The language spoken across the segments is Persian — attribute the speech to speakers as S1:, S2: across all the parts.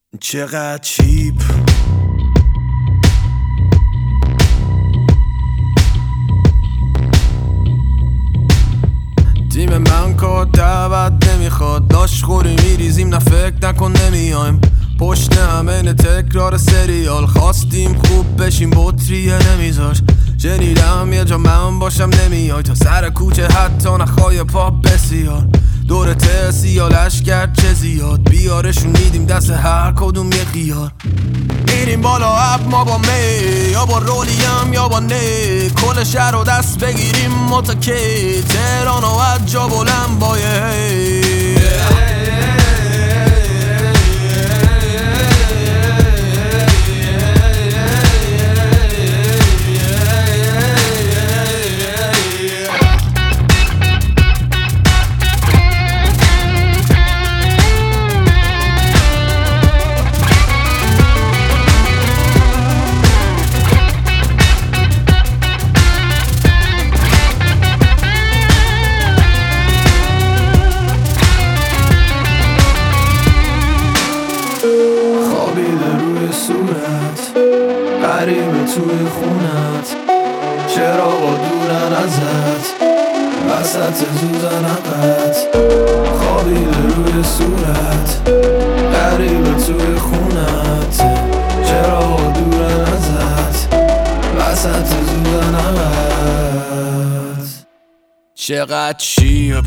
S1: چقدر چیپ تیم من کار دعوت نمیخواد، داشت خوری میریزیم نه فکر نکن نمیایم، پشت همه تکرار سریال، خواستیم خوب بشیم بطریه نمیذاش، شنیدم یه جا من باشم نمیای، تا سر کوچه حتی نخوای پاپ بسیار، دور سیال لشکر چه زیاد، بیارشون میدیم دست هر کدوم یه خیار، میریم بالا اب ما با می، یا با رولیم یا با نه، کل شهر رو دست بگیریم متکی، تهران و از جا بلند با یه غریبه توی خونت، چراغا دورن ازت، وسط زوزنقت، خوابیده روی صورت، غریبه توی خونت، چراغا دورن ازت، وسط زوزنقت. چقدر چیپ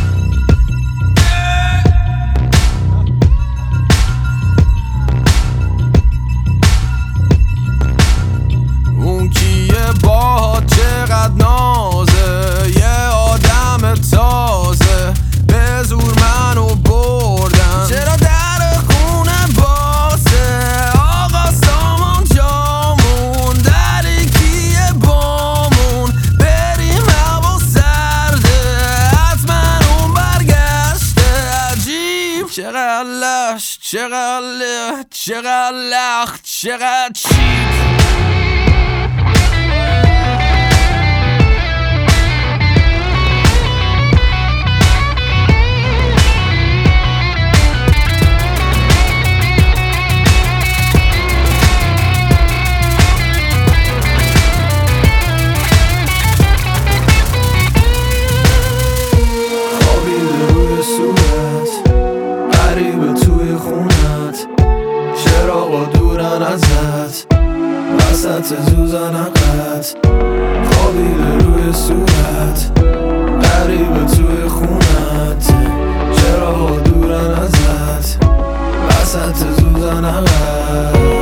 S1: چقدر نازه، یه آدم تازه، به زور منو بردن، چرا در خونه باسه، آقا سامان جامون، دری کیه بامون، بریم هوا سرده، حتما اون برگشته، عجیب چقدر لش، چقدر له، چقدر لخت، چقدر چیپ. چراغا دورن ازت، وسط زوزنقت، خوابیده روی صورت، غریبه توی خونت، چراغا دورن ازت، وسط زوزنقت.